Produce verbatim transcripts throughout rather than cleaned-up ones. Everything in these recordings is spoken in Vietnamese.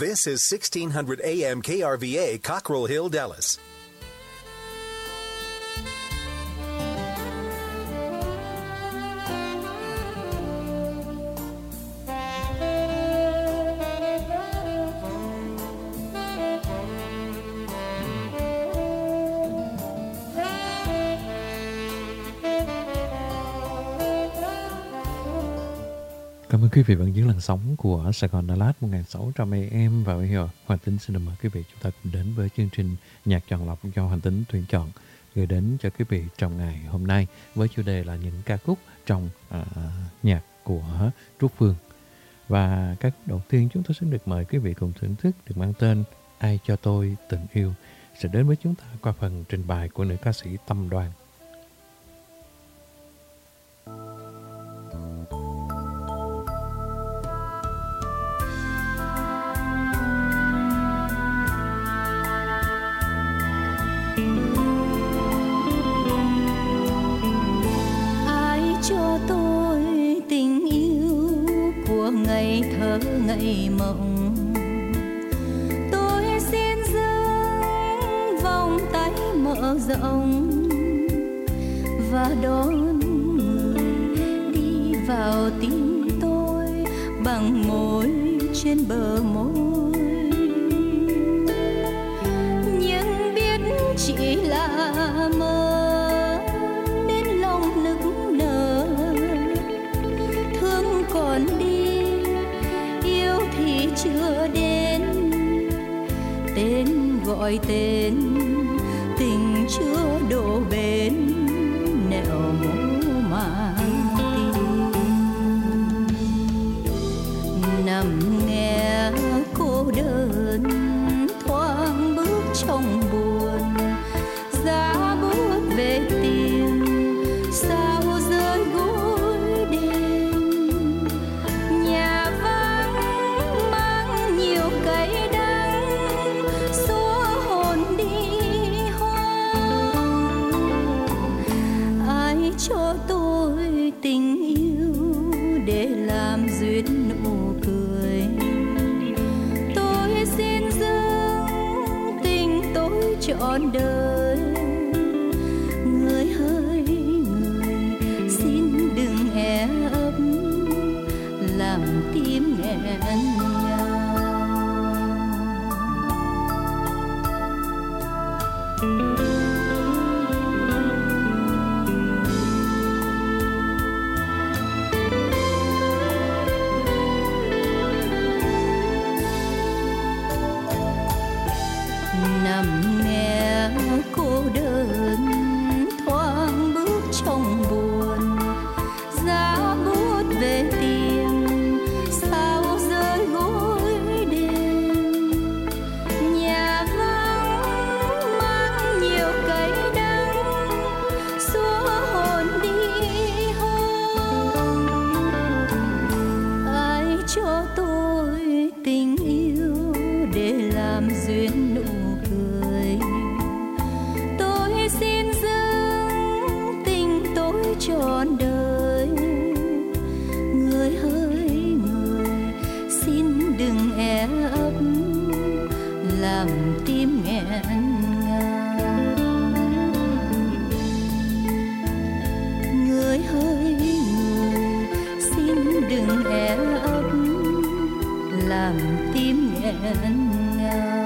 This is sixteen hundred A M K R V A, Cockrell Hill, Dallas. Cảm ơn quý vị vẫn giữ làn sóng của Sài Gòn Đà Lạt một nghìn sáu trăm A M. Và bây giờ Hoàng Tính xin được mời quý vị chúng ta cùng đến với chương trình nhạc chọn lọc do Hoàng Tính tuyển chọn gửi đến cho quý vị trong ngày hôm nay, với chủ đề là những ca khúc trong uh, nhạc của Trúc Phương. Và các đầu tiên chúng tôi xin được mời quý vị cùng thưởng thức được mang tên Ai Cho Tôi Tình Yêu, sẽ đến với chúng ta qua phần trình bày của nữ ca sĩ Tâm Đoan. Ngày thơ ngày mộng, tôi xin dâng vòng tay mở rộng và đón người đi vào tim tôi bằng môi trên bờ môi. Nhưng biết chỉ là mơ nên lòng nức nở, thương còn đi thì chưa đến, tên gọi tên tình chưa đổ bến, nẻo mố mang tim nằm nghe cô đơn thoáng bước trong buồn, giá bút về tìm sao rơi gối đêm. Nhà vắng mang nhiều cay đắng xóa hồn đi hoang. Ai cho tôi tình yêu để làm duyên nụ cười, tôi xin dâng tình tôi trọn đời. Người hỡi người xin đừng e ấp làm tim nghẹn ngào. Nằm nghe cô đơn thoáng bước trong buồn, giá bút về tìm sao rơi gối đêm. Nhà vắng mang nhiều cay đắng xóa hồn đi hoang. Ai cho tôi tình yêu để làm duyên nụ cười, tôi xin dâng tình tôi trọn đời. Người hỡi người xin đừng e ấp làm tim nghẹn ngào. Người hỡi người xin đừng e ấp làm tim nghẹn ngào.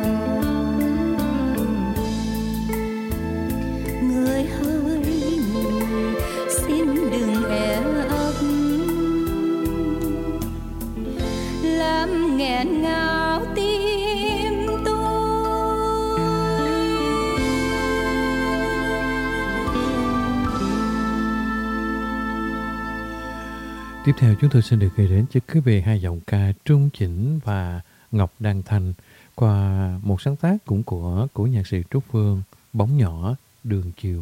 Người hỡi người xin đừng e ấp làm nghẹn ngào tim tôi. Tiếp theo chúng tôi xin được gửi đến cho quý vị hai giọng ca Trung Chỉnh và Ngọc Đăng Thanh qua một sáng tác cũng của của nhạc sĩ Trúc Phương, Bóng Nhỏ Đường Chiều.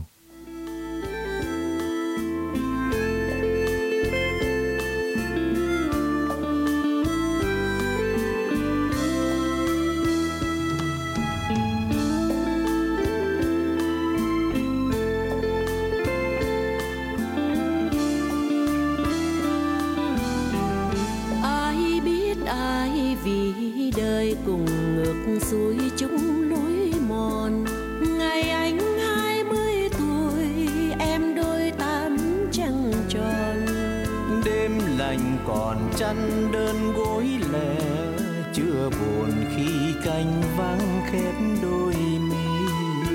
Ai biết ai vì đời cùng ngược xuôi chung lối mòn. Ngày anh hai mươi tuổi, em đôi tám trăng tròn. Đêm lạnh còn chăn đơn gối lẻ, chưa buồn khi canh vắng khép đôi mi.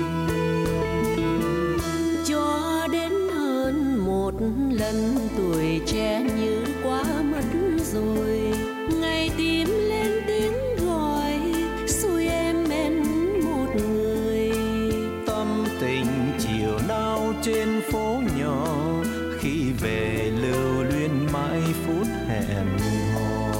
Cho đến hơn một lần tuổi trẻ như quá mất rồi, ngày tim lên tiếng gọi xui em mến một người. Tâm tình chiều nào trên phố nhỏ, khi về lưu luyến mãi phút hẹn hò.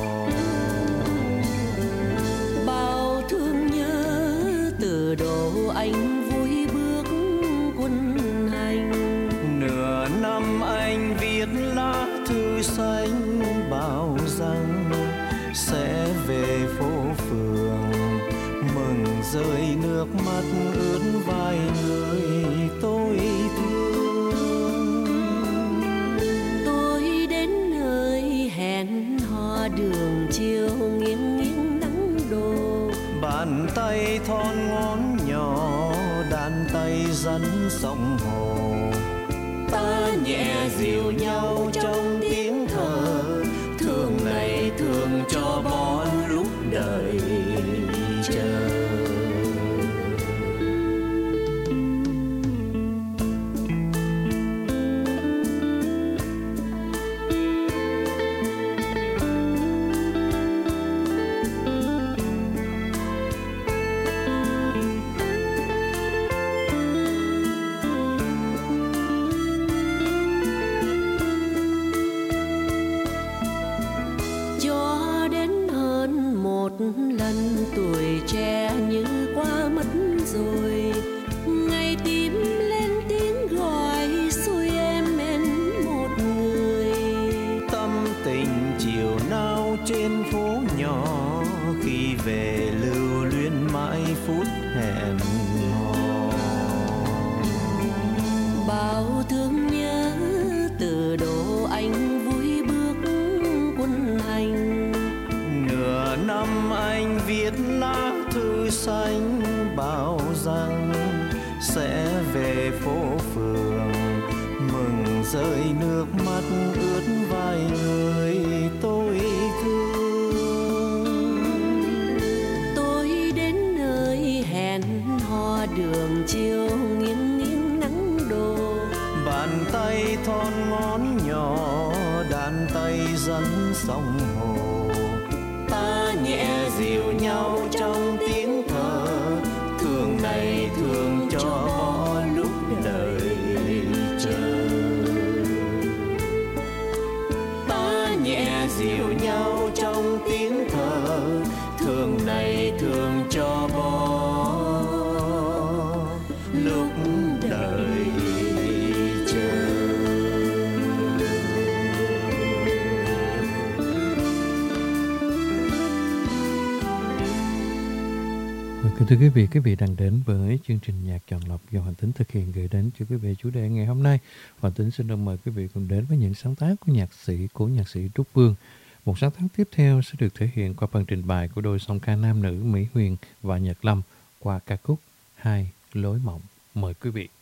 Bao thương nhớ từ độ anh vui bước quân hành. Nửa năm anh viết lá thư xanh, bảo rằng sẽ về phố phường, mừng rơi nước mắt ướt vai người tôi thương. Tôi đến nơi hẹn hò đường chiều nghiêng nghiêng nắng đổ. Bàn tay thon ngón nhỏ, đàn tay dẫn sông hồ. Ta nhẹ dịu nhau trong tiếng thở, thương này thương cho bỏ lúc đời chờ. Lần tuổi trẻ như qua mất rồi, ngày tim lên tiếng gọi xui em mến một người. Tâm tình chiều nào trên phố nhỏ, khi về lưu luyến mãi phút hẹn hò. Bao thương nhớ từ độ anh vui bước quân hành. Nửa năm anh viết lá thư xanh, bảo rằng sẽ về phố phường, mừng rơi nước mắt ướt vai người tôi thương. Tôi đến nơi hẹn hò đường chiều nghiêng nghiêng nắng đổ. Bàn tay thon ngón nhỏ, đàn tay dẫn sông hồ. Ta nhẹ dịu nhau trong tiếng thở, thương này thương cho bỏ lúc đời chờ. Ta nhẹ dịu nhau trong tiếng thở, thương này thương cho bỏ lúc đời chờ. Kính thưa quý vị, quý vị đang đến với chương trình nhạc chọn lọc do Hoàng Tính thực hiện, gửi đến cho quý vị chủ đề ngày hôm nay. Hoàng Tính xin được mời quý vị cùng đến với những sáng tác của nhạc sĩ cố nhạc sĩ Trúc Vương. Một sáng tác tiếp theo sẽ được thể hiện qua phần trình bày của đôi song ca nam nữ Mỹ Huyền và Nhật Lâm qua ca khúc Hai Lối Mộng. Mời quý vị.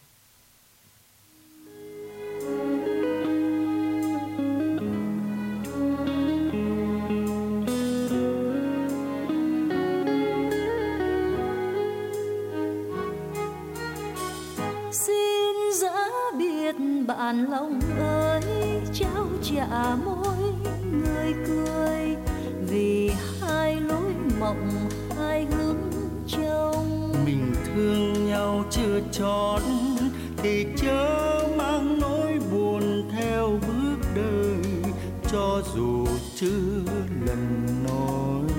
Bạn lòng ơi, trao trả môi người cười, vì hai lối mộng hai hướng trông. Mình thương nhau chưa chót thì chớ mang nỗi buồn theo bước đời, cho dù chưa lần nói.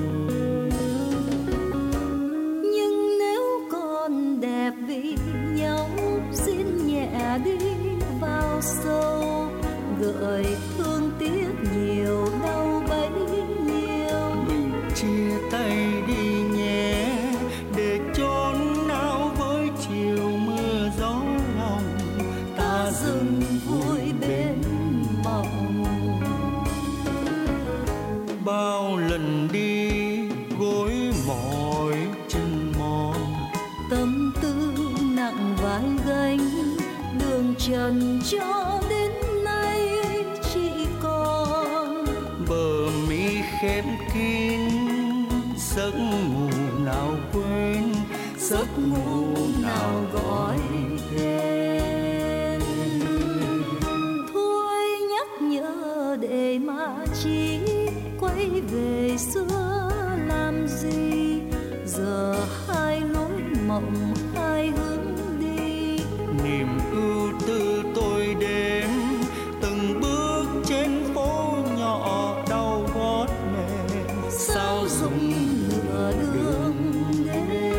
Nhưng nếu còn đẹp vì nhau, xin nhẹ đi vào sâu, gợi thương tiếc nhiều đau bấy nhiêu. Mình chia tay đi nhé, để chốn nào với chiều mưa gió lòng, ta dừng vui bên mộng. Bao lần đi gối mỏi trần cho đến nay chỉ còn bờ mi khép kín giấc ngủ nào quên, giấc ngủ nào gọi tên. Thôi nhắc nhở để mà chỉ quay về xưa làm gì, giờ hai lối mộng hai hướng đi. Niềm ưu tư tôi đêm từng bước trên phố nhỏ đau gót mềm, sao dùng nửa đường đêm.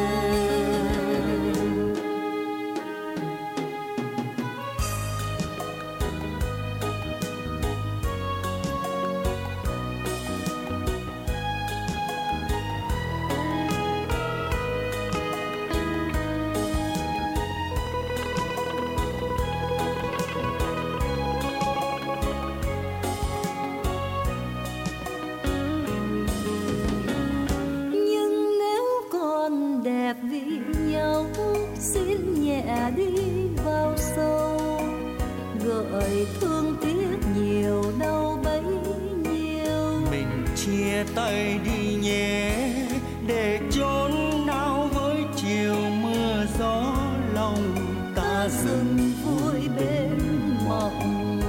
Nhưng nếu còn đẹp vì nhau, xin nhẹ đi vào sâu, gợi thương tiếc nhiều đau bấy nhiêu. mình chia tay đi nhé, để chốn nào với chiều mưa gió lòng ta dừng. Dừng vui bên mộng,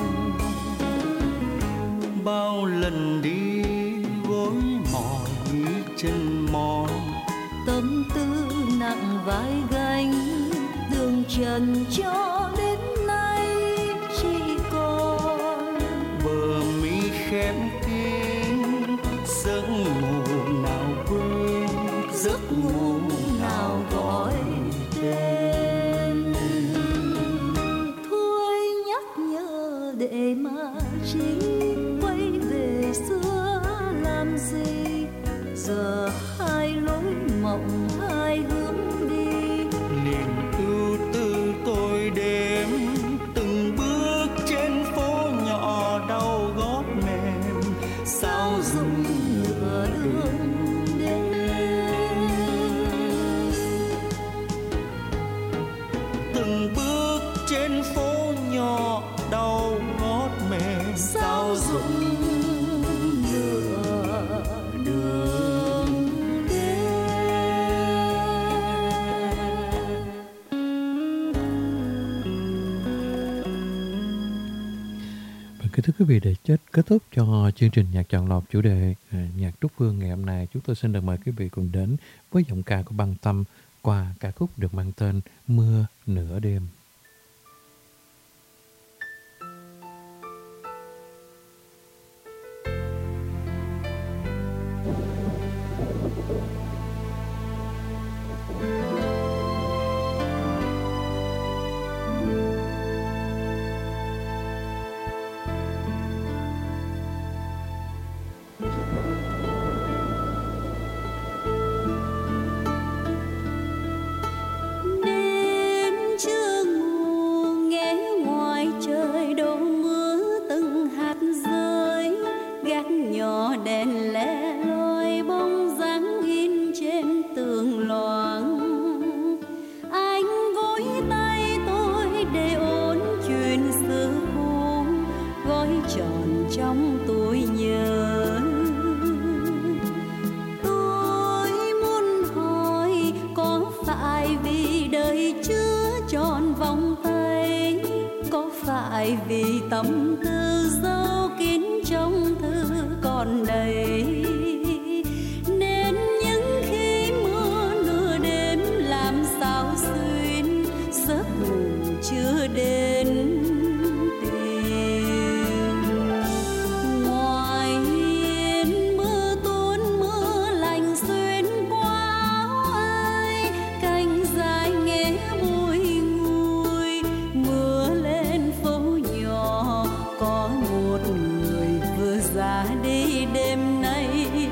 Bao lần đi gối mỏi chân mỏi, tâm tư nặng vai gánh, đường trần cho đến nay chỉ còn bờ mi khép kín giấc ngủ nào quên, giấc ngủ nào gọi tên. Thôi nhắc nhở để mà chỉ quay về xưa làm gì, giờ hai lối mộng hai hướng đi. niềm ưu tư tôi đêm từng bước trên phố nhỏ đau gót mềm, sao dùng Nửa đường đêm, từng bước trên phố nhỏ đau gót mềm, sao dùng nửa đường đêm. Và kính thưa quý vị, để chết kết thúc cho chương trình nhạc chọn lọc chủ đề à, nhạc Trúc Phương ngày hôm nay, chúng tôi xin được mời quý vị cùng đến với giọng ca của Băng Tâm qua ca khúc được mang tên Mưa Nửa Đêm. Đêm chưa ngủ nghe ngoài trời đổ mưa từng hạt rơi, gác nhỏ đèn lẻ loi bóng dáng in trên tường loáng. Anh gối tay tôi để ôn chuyện xưa cũ, gói tròn trong túi nhớ. Tôi muốn hỏi có phải vì đời chưa tròn vòng tay, có phải vì tâm tư dấu kín trong thư còn đầy, nên những khi mưa nửa đêm làm sao xuyên giấc ngủ chưa đến tìm. Ngoài hiên mưa tuôn mưa lạnh xuyên qua áo ai, cành dài nghe bùi ngùi. Mưa lên phố nhỏ có một người vừa ra đi đêm nay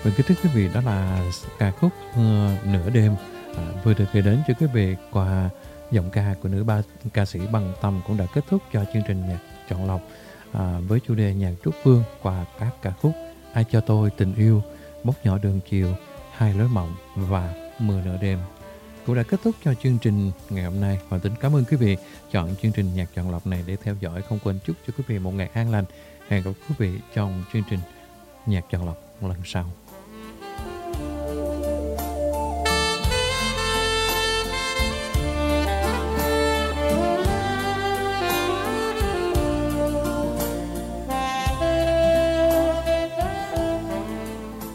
Và kính thưa quý vị, đó là ca khúc uh, Nửa Đêm à, vừa được gửi đến cho quý vị qua giọng ca của nữ ba ca sĩ Bằng Tâm, cũng đã kết thúc cho chương trình nhạc chọn lọc à, với chủ đề nhạc Trúc Phương qua các ca khúc Ai Cho Tôi Tình Yêu, Bốc Nhỏ Đường Chiều, Hai Lối Mộng và Mưa Nửa Đêm. Cũng đã kết thúc cho chương trình ngày hôm nay. Hoàng Tính cảm ơn quý vị chọn chương trình nhạc chọn lọc này để theo dõi. Không quên chúc cho quý vị một ngày an lành. Hẹn gặp quý vị trong chương trình nhạc chọn lọc lần sau.